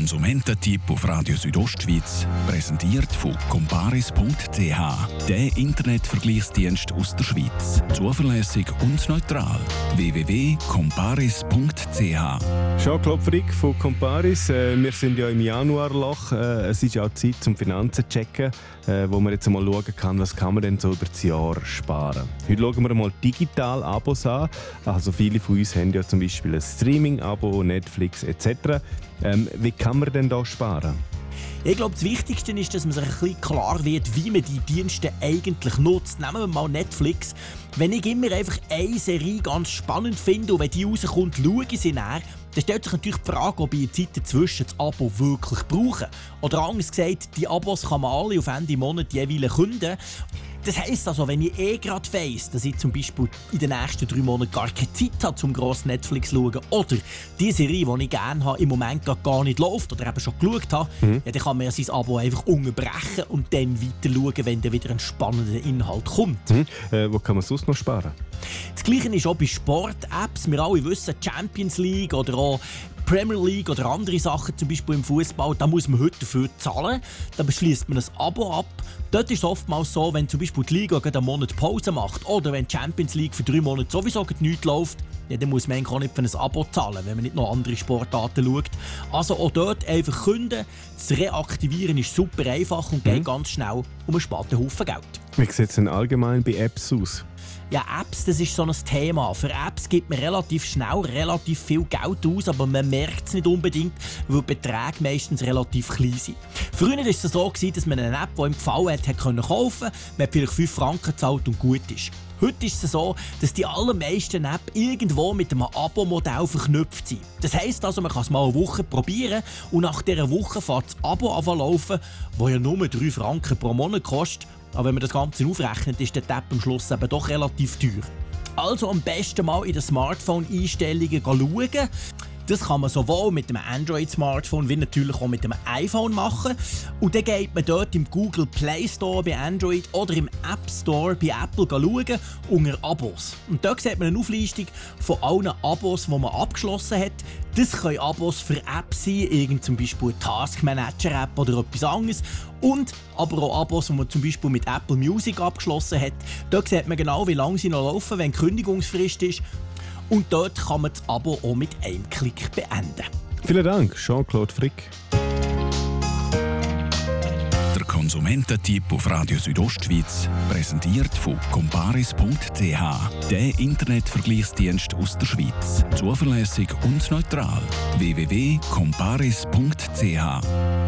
Konsumententipp auf Radio Südostschweiz, präsentiert von comparis.ch, der Internetvergleichsdienst aus der Schweiz. Zuverlässig und neutral. www.comparis.ch. Jean-Claude Frick von Comparis. Wir sind ja im Januarloch. Es ist ja Zeit zum Finanzen zu checken, wo man jetzt mal schauen kann, was kann man denn so über das Jahr sparen. Heute schauen wir mal digital Abos an. Also viele von uns haben ja zum Beispiel ein Streaming-Abo, Netflix etc. Wie kann man denn da sparen? Ich glaube, das Wichtigste ist, dass man sich ein bisschen klar wird, wie man die Dienste eigentlich nutzt. Nehmen wir mal Netflix. Wenn ich immer einfach eine Serie ganz spannend finde und wenn die rauskommt, schaue ich sie nach, dann stellt sich natürlich die Frage, ob ich in der Zeit dazwischen das Abo wirklich brauche. Oder anders gesagt, die Abos kann man alle auf Ende Monat jeweils kündigen. Das heisst also, wenn ich gerade weiss, dass ich zum Beispiel in den nächsten 3 Monaten gar keine Zeit habe, zum gross Netflix zu schauen, oder die Serie, die ich gerne habe, im Moment gar nicht läuft oder eben schon geschaut habe, ja, dann kann man ja sein Abo einfach unterbrechen und dann weiter schauen, wenn dann wieder ein spannender Inhalt kommt. Wo kann man sonst noch sparen? Das Gleiche ist auch bei Sport-Apps. Wir alle wissen, Champions League oder auch Premier League oder andere Sachen, zum Beispiel im Fußball, da muss man heute dafür zahlen. Da schließt man ein Abo ab. Dort ist es oftmals so, wenn zum Beispiel die Liga einen Monat Pause macht oder wenn die Champions League für 3 Monate sowieso nichts läuft, ja, dann muss man eigentlich auch nicht für ein Abo zahlen, wenn man nicht noch andere Sportarten schaut. Also auch dort einfach kündigen. Das Reaktivieren ist super einfach und geht ganz schnell und man spart einen Haufen Geld. Wie sieht es denn allgemein bei Apps aus? Ja, Apps, das ist so ein Thema. Für Apps gibt man relativ schnell relativ viel Geld aus, aber man merkt es nicht unbedingt, weil die Beträge meistens relativ klein sind. Früher war es so, dass man eine App, die ihm gefallen hat, kaufen konnte. Man hat vielleicht 5 Franken gezahlt und gut ist. Heute ist es so, dass die allermeisten Apps irgendwo mit einem Abo-Modell verknüpft sind. Das heisst also, man kann es mal eine Woche probieren und nach dieser Woche fährt das Abo anlaufen, das ja nur 3 Franken pro Monat kostet. Aber wenn man das Ganze aufrechnet, ist der Tab am Schluss eben doch relativ teuer. Also am besten mal in den Smartphone-Einstellungen schauen. Das kann man sowohl mit einem Android-Smartphone wie natürlich auch mit einem iPhone machen. Und dann geht man dort im Google Play Store bei Android oder im App Store bei Apple schauen unter Abos. Und dort sieht man eine Auflistung von allen Abos, die man abgeschlossen hat. Das können Abos für Apps sein, irgend zum Beispiel eine Task Manager App oder etwas anderes. Und aber auch Abos, die man zum Beispiel mit Apple Music abgeschlossen hat. Dort sieht man genau, wie lange sie noch laufen, wenn die Kündigungsfrist ist. Und dort kann man das Abo auch mit einem Klick beenden. Vielen Dank, Jean-Claude Frick. Der Konsumententipp auf Radio Südostschweiz, präsentiert von comparis.ch, der Internetvergleichsdienst aus der Schweiz. Zuverlässig und neutral. www.comparis.ch.